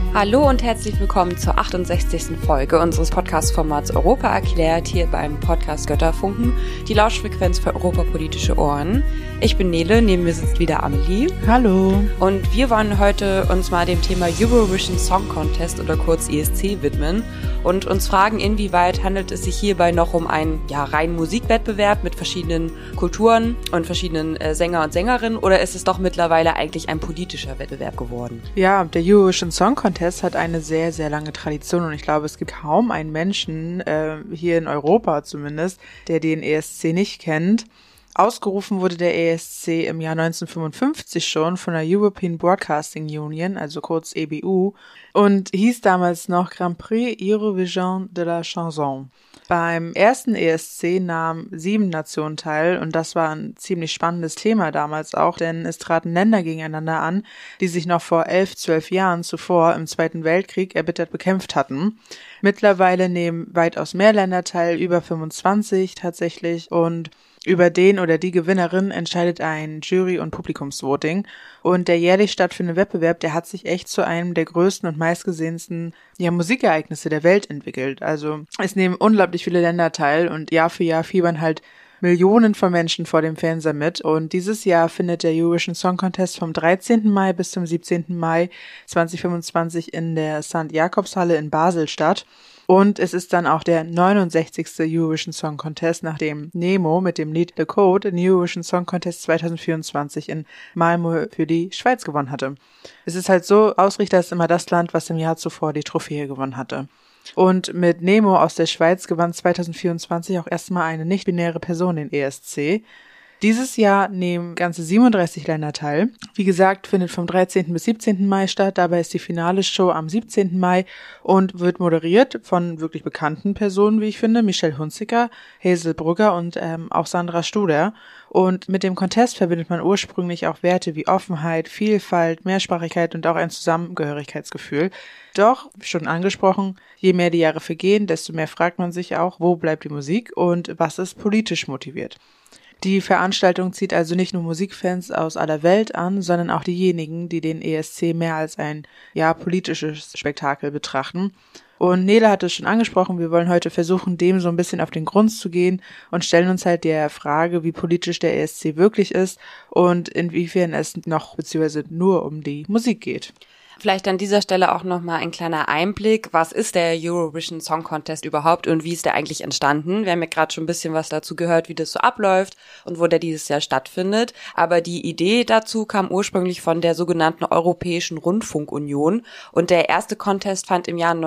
Hallo und herzlich willkommen zur 68. Folge unseres Podcast-Formats Europa erklärt, hier beim Podcast Götterfunken, die Lauschfrequenz für europapolitische Ohren. Ich bin Nele, neben mir sitzt wieder Amelie. Hallo. Und wir wollen heute uns mal dem Thema Eurovision Song Contest oder kurz ESC widmen und uns fragen, inwieweit handelt es sich hierbei noch um einen reinen Musikwettbewerb mit verschiedenen Kulturen und verschiedenen Sänger und Sängerinnen, oder ist es doch mittlerweile eigentlich ein politischer Wettbewerb geworden? Ja, der Eurovision Song Contest hat eine sehr, sehr lange Tradition und ich glaube, es gibt kaum einen Menschen, hier in Europa zumindest, der den ESC nicht kennt. Ausgerufen wurde der ESC im Jahr 1955 schon von der European Broadcasting Union, also kurz EBU, und hieß damals noch Grand Prix Eurovision de la Chanson. Beim ersten ESC nahmen 7 Nationen teil und das war ein ziemlich spannendes Thema damals auch, denn es traten Länder gegeneinander an, die sich noch vor 11-12 Jahren zuvor im Zweiten Weltkrieg erbittert bekämpft hatten. Mittlerweile nehmen weitaus mehr Länder teil, über 25 tatsächlich, und über den oder die Gewinnerin entscheidet ein Jury- und Publikumsvoting. Und der jährlich stattfindende Wettbewerb, der hat sich echt zu einem der größten und meistgesehensten Musikereignisse der Welt entwickelt. Also es nehmen unglaublich viele Länder teil und Jahr für Jahr fiebern halt Millionen von Menschen vor dem Fernseher mit. Und dieses Jahr findet der Eurovision Song Contest vom 13. Mai bis zum 17. Mai 2025 in der St. Jakobshalle in Basel statt. Und es ist dann auch der 69. Eurovision Song Contest, nachdem Nemo mit dem Lied The Code den Eurovision Song Contest 2024 in Malmö für die Schweiz gewonnen hatte. Es ist halt so, Ausrichter ist immer das Land, was im Jahr zuvor die Trophäe gewonnen hatte. Und mit Nemo aus der Schweiz gewann 2024 auch erstmal eine nicht-binäre Person den ESC. Dieses Jahr nehmen ganze 37 Länder teil. Wie gesagt, findet vom 13. bis 17. Mai statt. Dabei ist die Finale-Show am 17. Mai und wird moderiert von wirklich bekannten Personen, wie ich finde. Michelle Hunziker, Hazel Brugger und auch Sandra Studer. Und mit dem Contest verbindet man ursprünglich auch Werte wie Offenheit, Vielfalt, Mehrsprachigkeit und auch ein Zusammengehörigkeitsgefühl. Doch, schon angesprochen, je mehr die Jahre vergehen, desto mehr fragt man sich auch, wo bleibt die Musik und was ist politisch motiviert. Die Veranstaltung zieht also nicht nur Musikfans aus aller Welt an, sondern auch diejenigen, die den ESC mehr als ein politisches Spektakel betrachten. Und Nele hat es schon angesprochen, wir wollen heute versuchen, dem so ein bisschen auf den Grund zu gehen und stellen uns halt der Frage, wie politisch der ESC wirklich ist und inwiefern es noch bzw. nur um die Musik geht. Vielleicht an dieser Stelle auch nochmal ein kleiner Einblick. Was ist der Eurovision Song Contest überhaupt und wie ist der eigentlich entstanden? Wir haben ja gerade schon ein bisschen was dazu gehört, wie das so abläuft und wo der dieses Jahr stattfindet. Aber die Idee dazu kam ursprünglich von der sogenannten Europäischen Rundfunkunion und der erste Contest fand im Jahr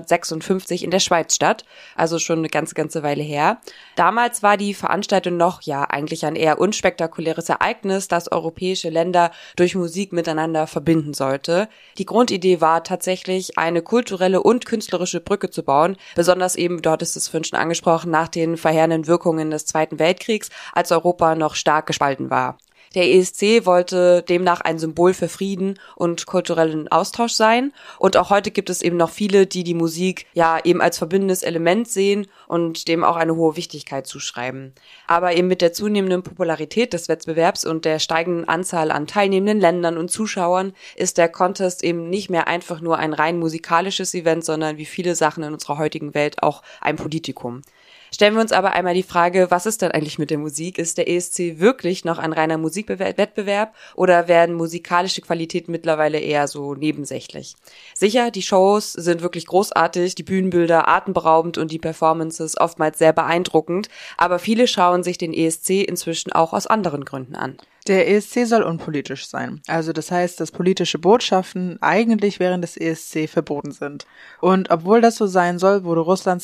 1956 in der Schweiz statt, also schon eine ganze Weile her. Damals war die Veranstaltung noch eigentlich ein eher unspektakuläres Ereignis, das europäische Länder durch Musik miteinander verbinden sollte. Die Grundidee war tatsächlich, eine kulturelle und künstlerische Brücke zu bauen, besonders eben, dort ist es vorhin schon angesprochen, nach den verheerenden Wirkungen des Zweiten Weltkriegs, als Europa noch stark gespalten war. Der ESC wollte demnach ein Symbol für Frieden und kulturellen Austausch sein. Und auch heute gibt es eben noch viele, die die Musik eben als verbindendes Element sehen und dem auch eine hohe Wichtigkeit zuschreiben. Aber eben mit der zunehmenden Popularität des Wettbewerbs und der steigenden Anzahl an teilnehmenden Ländern und Zuschauern ist der Contest eben nicht mehr einfach nur ein rein musikalisches Event, sondern wie viele Sachen in unserer heutigen Welt auch ein Politikum. Stellen wir uns aber einmal die Frage, was ist denn eigentlich mit der Musik? Ist der ESC wirklich noch ein reiner Musikwettbewerb oder werden musikalische Qualitäten mittlerweile eher so nebensächlich? Sicher, die Shows sind wirklich großartig, die Bühnenbilder atemberaubend und die Performances oftmals sehr beeindruckend, aber viele schauen sich den ESC inzwischen auch aus anderen Gründen an. Der ESC soll unpolitisch sein. Also das heißt, dass politische Botschaften eigentlich während des ESC verboten sind. Und obwohl das so sein soll, wurde Russland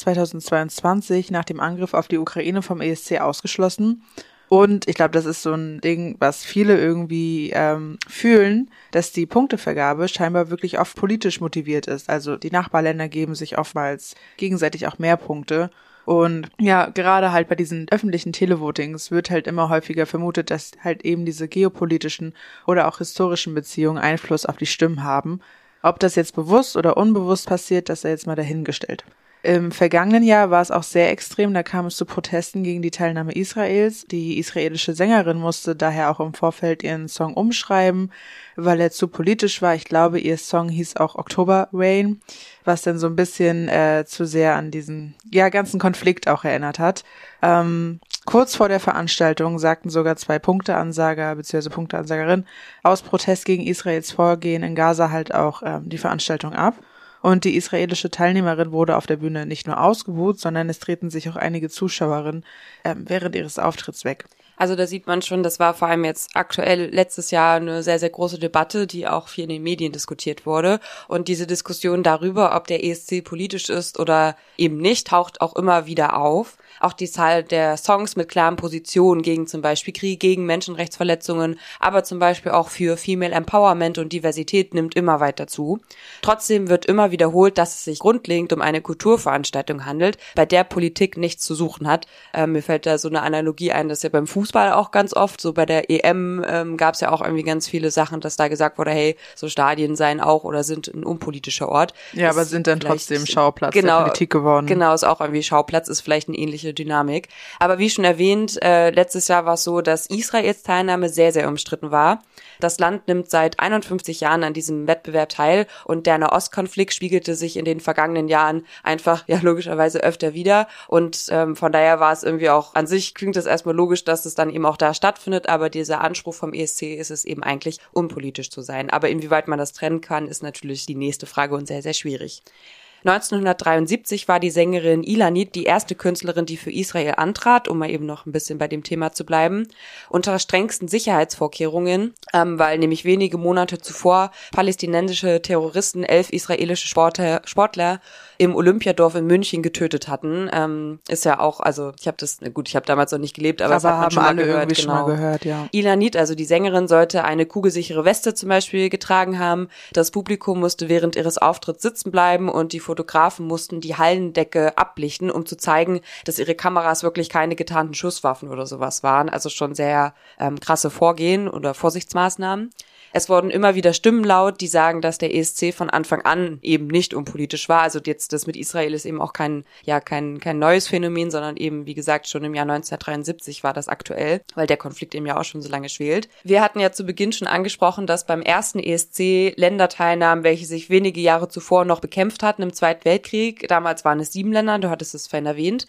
2022 nach dem Angriff auf die Ukraine vom ESC ausgeschlossen. Und ich glaube, das ist so ein Ding, was viele irgendwie fühlen, dass die Punktevergabe scheinbar wirklich oft politisch motiviert ist. Also die Nachbarländer geben sich oftmals gegenseitig auch mehr Punkte. Und gerade halt bei diesen öffentlichen Televotings wird halt immer häufiger vermutet, dass halt eben diese geopolitischen oder auch historischen Beziehungen Einfluss auf die Stimmen haben. Ob das jetzt bewusst oder unbewusst passiert, das sei jetzt mal dahingestellt. Im vergangenen Jahr war es auch sehr extrem, da kam es zu Protesten gegen die Teilnahme Israels. Die israelische Sängerin musste daher auch im Vorfeld ihren Song umschreiben, weil er zu politisch war. Ich glaube, ihr Song hieß auch October Rain, was dann so ein bisschen zu sehr an diesen ganzen Konflikt auch erinnert hat. Kurz vor der Veranstaltung sagten sogar 2 Punkteansager bzw. Punkteansagerin aus Protest gegen Israels Vorgehen in Gaza halt auch die Veranstaltung ab. Und die israelische Teilnehmerin wurde auf der Bühne nicht nur ausgebuht, sondern es treten sich auch einige Zuschauerinnen während ihres Auftritts weg. Also da sieht man schon, das war vor allem jetzt aktuell letztes Jahr eine sehr, sehr große Debatte, die auch viel in den Medien diskutiert wurde. Und diese Diskussion darüber, ob der ESC politisch ist oder eben nicht, taucht auch immer wieder auf. Auch die Zahl der Songs mit klaren Positionen gegen zum Beispiel Krieg, gegen Menschenrechtsverletzungen, aber zum Beispiel auch für Female Empowerment und Diversität nimmt immer weiter zu. Trotzdem wird immer wiederholt, dass es sich grundlegend um eine Kulturveranstaltung handelt, bei der Politik nichts zu suchen hat. Mir fällt da so eine Analogie ein, dass ja beim Fußball auch ganz oft, so bei der EM gab es ja auch irgendwie ganz viele Sachen, dass da gesagt wurde, hey, so Stadien seien auch oder sind ein unpolitischer Ort. Ja, aber sind dann trotzdem Schauplatz der Politik geworden. Genau, ist auch irgendwie Schauplatz, ist vielleicht eine ähnliche Dynamik. Aber wie schon erwähnt, letztes Jahr war es so, dass Israels Teilnahme sehr, sehr umstritten war. Das Land nimmt seit 51 Jahren an diesem Wettbewerb teil und der Nahostkonflikt spiegelte sich in den vergangenen Jahren einfach, logischerweise öfter wieder und von daher war es irgendwie auch, an sich klingt es erstmal logisch, dass es dann eben auch da stattfindet, aber dieser Anspruch vom ESC ist es eben eigentlich, unpolitisch zu sein. Aber inwieweit man das trennen kann, ist natürlich die nächste Frage und sehr, sehr schwierig. 1973 war die Sängerin Ilanit die erste Künstlerin, die für Israel antrat, um mal eben noch ein bisschen bei dem Thema zu bleiben, unter strengsten Sicherheitsvorkehrungen, weil nämlich wenige Monate zuvor palästinensische Terroristen 11 israelische Sportler im Olympiadorf in München getötet hatten. Ist ja auch, also ich habe damals noch nicht gelebt, aber das hat man schon mal gehört. Irgendwie schon mal gehört, ja. Ilanit, also die Sängerin, sollte eine kugelsichere Weste zum Beispiel getragen haben. Das Publikum musste während ihres Auftritts sitzen bleiben und die Fotografen mussten die Hallendecke ablichten, um zu zeigen, dass ihre Kameras wirklich keine getarnten Schusswaffen oder sowas waren. Also schon sehr krasse Vorgehen oder Vorsichtsmaßnahmen. Es wurden immer wieder Stimmen laut, die sagen, dass der ESC von Anfang an eben nicht unpolitisch war. Also jetzt das mit Israel ist eben auch kein neues Phänomen, sondern eben, wie gesagt, schon im Jahr 1973 war das aktuell, weil der Konflikt eben ja auch schon so lange schwelt. Wir hatten ja zu Beginn schon angesprochen, dass beim ersten ESC Länder teilnahmen, welche sich wenige Jahre zuvor noch bekämpft hatten im Zweiten Weltkrieg. Damals waren es 7 Länder, du hattest es vorhin erwähnt.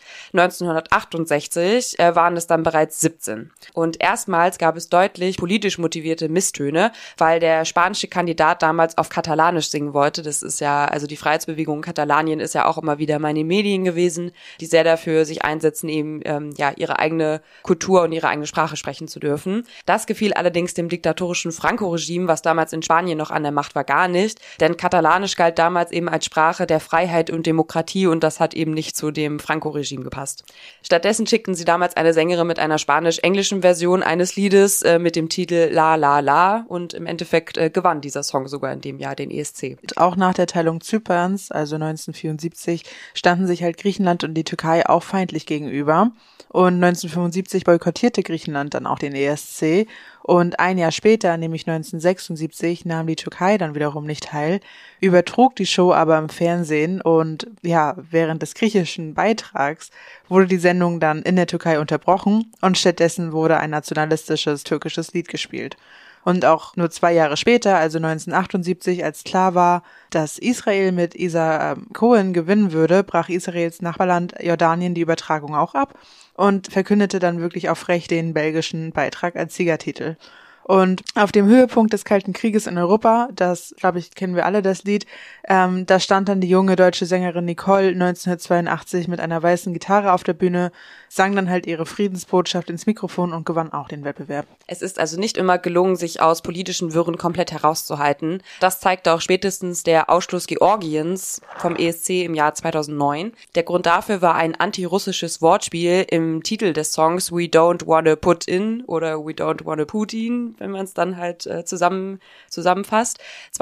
1968 waren es dann bereits 17. Und erstmals gab es deutlich politisch motivierte Misstöne, weil der spanische Kandidat damals auf Katalanisch singen wollte. Das ist ja, also die Freiheitsbewegung in Katalanien ist ja auch immer wieder mal in den Medien gewesen, die sehr dafür sich einsetzen, eben ihre eigene Kultur und ihre eigene Sprache sprechen zu dürfen. Das gefiel allerdings dem diktatorischen Franco-Regime, was damals in Spanien noch an der Macht war, gar nicht, denn Katalanisch galt damals eben als Sprache der Freiheit und Demokratie und das hat eben nicht zu dem Franco-Regime gepasst. Stattdessen schickten sie damals eine Sängerin mit einer spanisch-englischen Version eines Liedes mit dem Titel La La La und im Endeffekt gewann dieser Song sogar in dem Jahr den ESC. Und auch nach der Teilung Zyperns, also 1974, standen sich halt Griechenland und die Türkei auch feindlich gegenüber. Und 1975 boykottierte Griechenland dann auch den ESC. Und ein Jahr später, nämlich 1976, nahm die Türkei dann wiederum nicht teil, übertrug die Show aber im Fernsehen und während des griechischen Beitrags wurde die Sendung dann in der Türkei unterbrochen und stattdessen wurde ein nationalistisches türkisches Lied gespielt. Und auch nur 2 Jahre später, also 1978, als klar war, dass Israel mit Isa Cohen gewinnen würde, brach Israels Nachbarland Jordanien die Übertragung auch ab und verkündete dann wirklich auf Recht den belgischen Beitrag als Siegertitel. Und auf dem Höhepunkt des Kalten Krieges in Europa, das, glaube ich, kennen wir alle, das Lied, da stand dann die junge deutsche Sängerin Nicole 1982 mit einer weißen Gitarre auf der Bühne, sang dann halt ihre Friedensbotschaft ins Mikrofon und gewann auch den Wettbewerb. Es ist also nicht immer gelungen, sich aus politischen Wirren komplett herauszuhalten. Das zeigte auch spätestens der Ausschluss Georgiens vom ESC im Jahr 2009. Der Grund dafür war ein antirussisches Wortspiel im Titel des Songs We Don't Wanna Put In oder We Don't Wanna Putin. wenn man es dann halt zusammenfasst.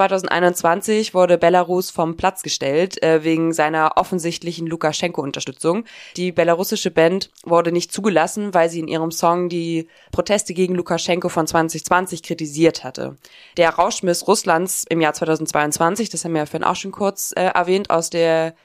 2021 wurde Belarus vom Platz gestellt, wegen seiner offensichtlichen Lukaschenko-Unterstützung. Die belarussische Band wurde nicht zugelassen, weil sie in ihrem Song die Proteste gegen Lukaschenko von 2020 kritisiert hatte. Der Rauschmiss Russlands im Jahr 2022, das haben wir ja vorhin auch schon kurz erwähnt, aus dem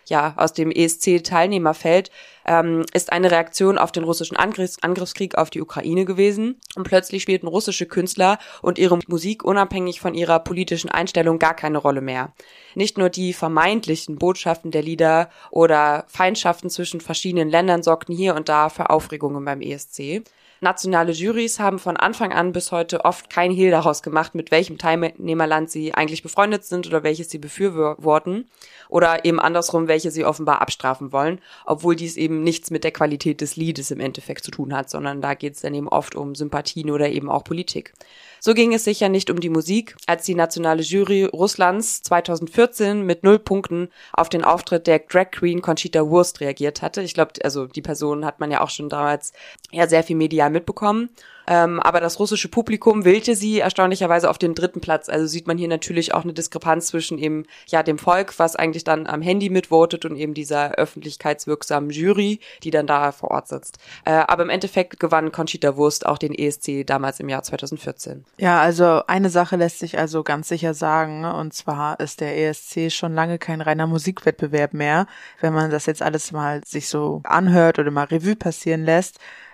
ESC-Teilnehmerfeld, ist eine Reaktion auf den russischen Angriffskrieg auf die Ukraine gewesen. Und plötzlich spielten russische Künstler und ihre Musik unabhängig von ihrer politischen Einstellung gar keine Rolle mehr. Nicht nur die vermeintlichen Botschaften der Lieder oder Feindschaften zwischen verschiedenen Ländern sorgten hier und da für Aufregungen beim ESC. Nationale Jurys haben von Anfang an bis heute oft kein Hehl daraus gemacht, mit welchem Teilnehmerland sie eigentlich befreundet sind oder welches sie befürworten oder eben andersrum, welche sie offenbar abstrafen wollen, obwohl dies eben nichts mit der Qualität des Liedes im Endeffekt zu tun hat, sondern da geht es dann eben oft um Sympathien oder eben auch Politik. So ging es sicher nicht um die Musik, als die nationale Jury Russlands 2014 mit 0 Punkten auf den Auftritt der Drag Queen Conchita Wurst reagiert hatte. Ich glaube, also die Person hat man ja auch schon damals sehr viel medial mitbekommen. Aber das russische Publikum wählte sie erstaunlicherweise auf den 3. Platz. Also sieht man hier natürlich auch eine Diskrepanz zwischen eben dem Volk, was eigentlich dann am Handy mitvotet, und eben dieser öffentlichkeitswirksamen Jury, die dann da vor Ort sitzt. Aber im Endeffekt gewann Conchita Wurst auch den ESC damals im Jahr 2014. Ja, also eine Sache lässt sich also ganz sicher sagen, und zwar ist der ESC schon lange kein reiner Musikwettbewerb mehr, wenn man das jetzt alles mal sich so anhört oder mal Revue passieren lässt.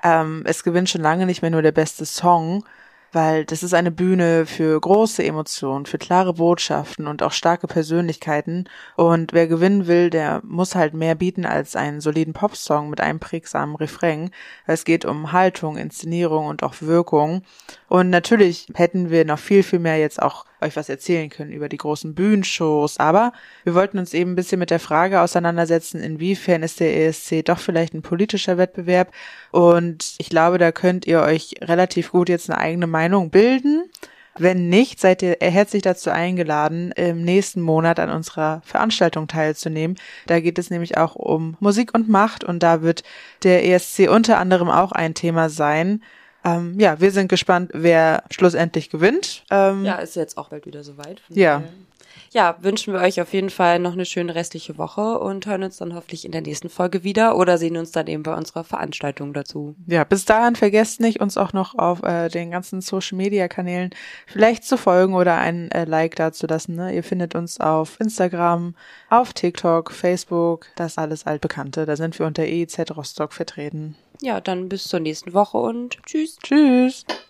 Es gewinnt schon lange nicht mehr nur der beste Song, weil das ist eine Bühne für große Emotionen, für klare Botschaften und auch starke Persönlichkeiten. Und wer gewinnen will, der muss halt mehr bieten als einen soliden Popsong mit einem prägsamen Refrain. Es geht um Haltung, Inszenierung und auch Wirkung. Und natürlich hätten wir noch viel, viel mehr jetzt auch euch was erzählen können über die großen Bühnenshows, aber wir wollten uns eben ein bisschen mit der Frage auseinandersetzen, inwiefern ist der ESC doch vielleicht ein politischer Wettbewerb, und ich glaube, da könnt ihr euch relativ gut jetzt eine eigene Meinung bilden. Wenn nicht, seid ihr herzlich dazu eingeladen, im nächsten Monat an unserer Veranstaltung teilzunehmen. Da geht es nämlich auch um Musik und Macht, und da wird der ESC unter anderem auch ein Thema sein. Wir sind gespannt, wer schlussendlich gewinnt. Ist jetzt auch bald wieder soweit. Ja. Ja, wünschen wir euch auf jeden Fall noch eine schöne restliche Woche und hören uns dann hoffentlich in der nächsten Folge wieder oder sehen uns dann eben bei unserer Veranstaltung dazu. Ja, bis dahin vergesst nicht, uns auch noch auf den ganzen Social-Media-Kanälen vielleicht zu folgen oder ein Like dazulassen. Ne? Ihr findet uns auf Instagram, auf TikTok, Facebook, das alles altbekannte. Da sind wir unter EIZ Rostock vertreten. Ja, dann bis zur nächsten Woche und tschüss. Tschüss.